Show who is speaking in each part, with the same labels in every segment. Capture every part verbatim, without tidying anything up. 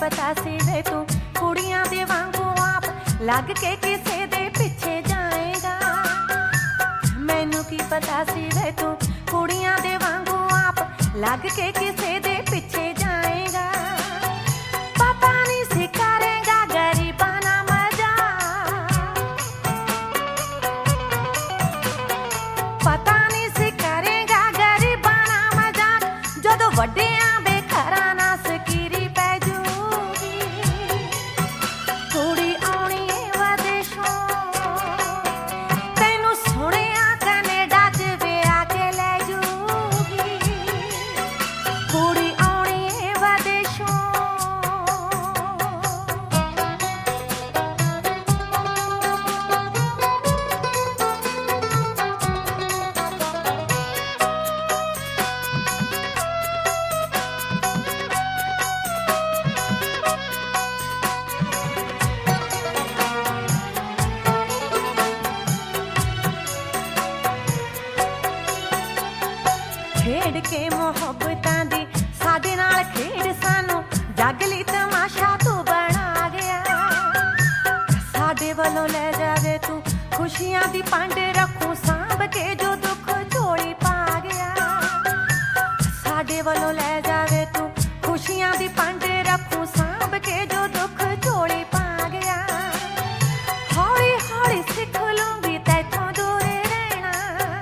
Speaker 1: पता सी वे तू कुड़ियां दे वांगू आप लग के किसे दे पिछे जाएगा। मैनू की पता सी वे तू कुड़ियां दे वांगू आप लग के किसे दे पिछे जाएगा। पता नहीं सी करेगा गरीबाना मजा, पता नहीं सी करेगा गरीबाना मजा। जदों वड्डियां बेघरां नाल सकीरी पै जूगी, कुड़ी आउणी ए विदेशों तैनू सुणिया कनेडा च विआह के लै जूगी, कुड़ी आउणी ए विदेशों। खेड के मुहब्बतां दी साडे नाल खेड सानू जग लई तमाशा तू बना गया। साडे वल्लों लै जावे तू खुशियां दी पंड रखूं सांभ के जो दुख झोली पा गया। साडे वल्लों लै जावे तू खुशियां दी पंड रखूं सांभ के जो दुख झोली पा गया। हौली हौली सिख लूंगी तैथों दूर रहना,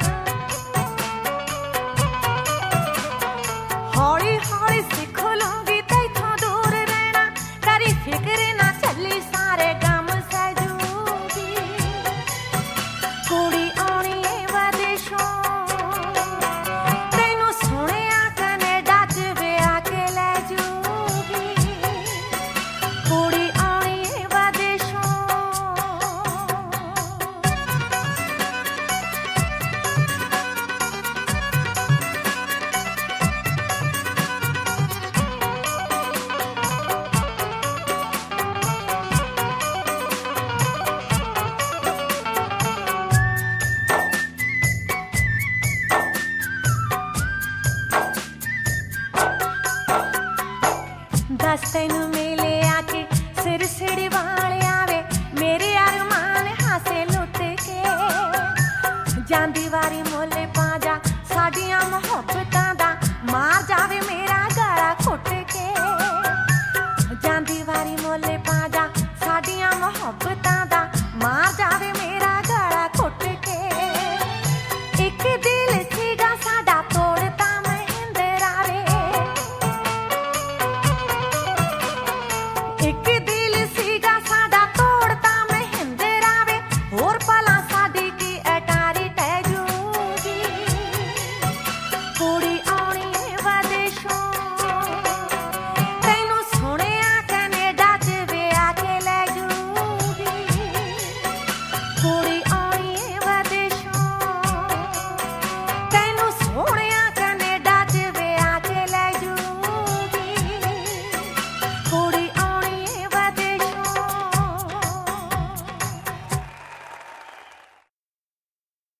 Speaker 1: हौली हौली सिख लूंगी तैथों दूर रहना। करी फिक्र ना चली सारे गम सहजूगी, कुड़ी आउणी ए विदेशों तैनू सुणिया कनेडा च विआह के लै जूगी, कुड़ी आउणी ए विदेशों। दस तैनू मेले आके सिर सिड़ वाले आवे मेरे अरमान हासे लुट के। जांदी वारी मोले पाजा साडियां मुहब्बतां